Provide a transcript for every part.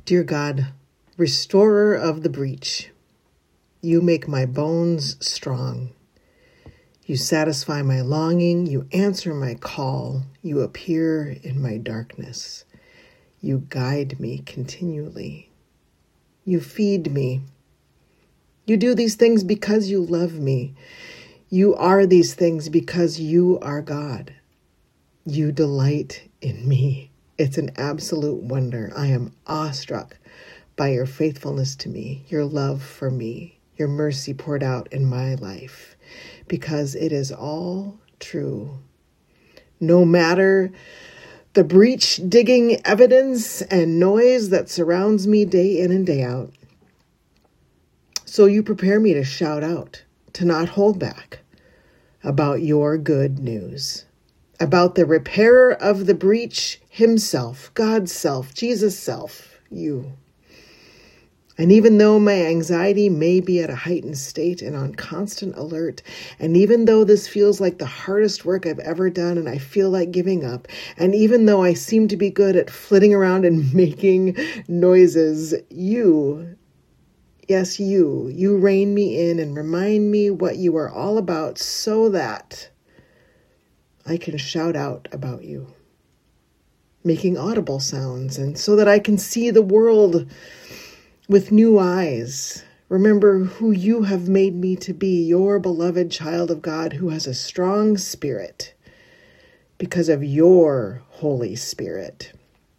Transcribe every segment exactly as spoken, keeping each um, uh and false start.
Dear God, restorer of the breach, you make my bones strong. You satisfy my longing, you answer my call, you appear in my darkness. You guide me continually. You feed me. You do these things because you love me. You are these things because you are God. You delight in me. It's an absolute wonder. I am awestruck by your faithfulness to me, your love for me, your mercy poured out in my life, because it is all true. No matter the breach digging evidence and noise that surrounds me day in and day out. So you prepare me to shout out, to not hold back about your good news, about the repairer of the breach himself, God's self, Jesus' self, you. And even though my anxiety may be at a heightened state and on constant alert, and even though this feels like the hardest work I've ever done and I feel like giving up, and even though I seem to be good at flitting around and making noises, you, yes, you, you rein me in and remind me what you are all about so that I can shout out about you, making audible sounds, and so that I can see the world with new eyes. Remember who you have made me to be, your beloved child of God who has a strong spirit because of your Holy Spirit.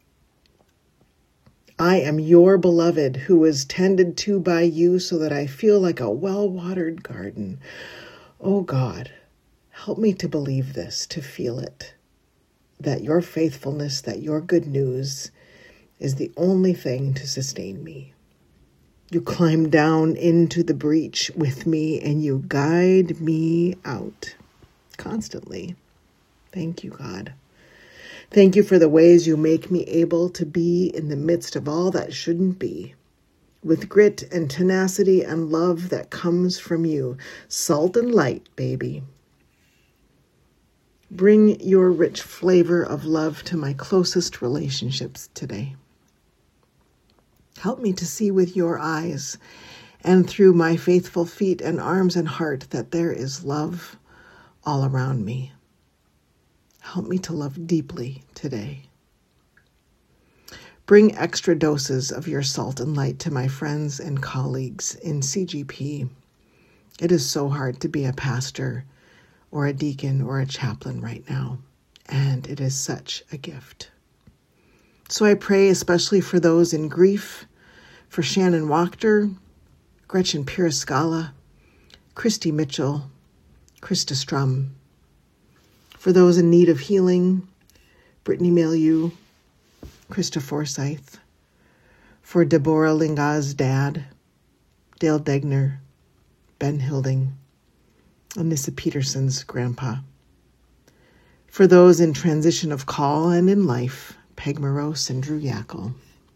I am your beloved who is tended to by you so that I feel like a well-watered garden. Oh God, help me to believe this, to feel it, that your faithfulness, that your good news is the only thing to sustain me. You climb down into the breach with me and you guide me out constantly. Thank you, God. Thank you for the ways you make me able to be in the midst of all that shouldn't be, with grit and tenacity and love that comes from you. Salt and light, baby. Bring your rich flavor of love to my closest relationships today. Help me to see with your eyes and through my faithful feet and arms and heart that there is love all around me. Help me to love deeply today. Bring extra doses of your salt and light to my friends and colleagues in C G P. It is so hard to be a pastor or a deacon or a chaplain right now, and it is such a gift. So I pray especially for those in grief, for Shannon Wachter, Gretchen Pirascala, Christy Mitchell, Krista Strum, for those in need of healing, Brittany Milieu, Krista Forsyth, for Deborah Linga's dad, Dale Degner, Ben Hilding, Anissa Peterson's grandpa, for those in transition of call and in life, Peg Morose and Drew Yackel.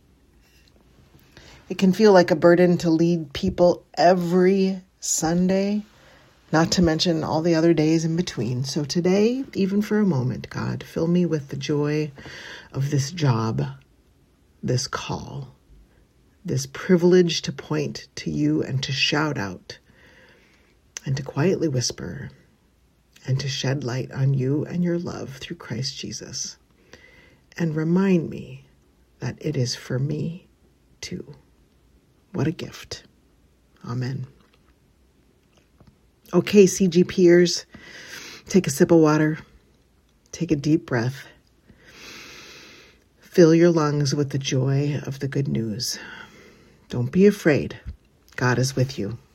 It can feel like a burden to lead people every Sunday, not to mention all the other days in between. So today, even for a moment, God, fill me with the joy of this job, this call, this privilege to point to you and to shout out and to quietly whisper and to shed light on you and your love through Christ Jesus. And remind me that it is for me too. What a gift. Amen. Okay, C G Pers, take a sip of water, take a deep breath, fill your lungs with the joy of the good news. Don't be afraid. God is with you.